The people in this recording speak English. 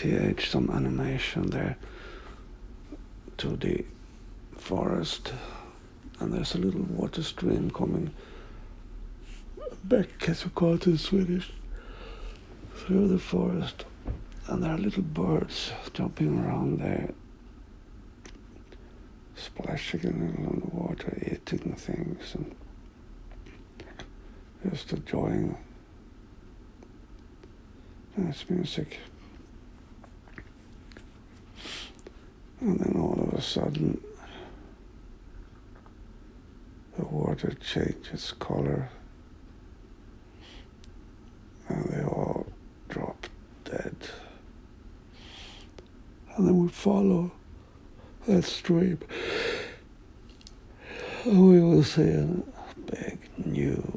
TH, some animation there to the forest, and there's a little water stream coming back, as we call it in Swedish, through the forest, and there are little birds jumping around there, splashing a little on the water, eating things, and just enjoying nice music. And then all of a sudden the water changes color and they all drop dead. And then we follow that stream and we will see a big new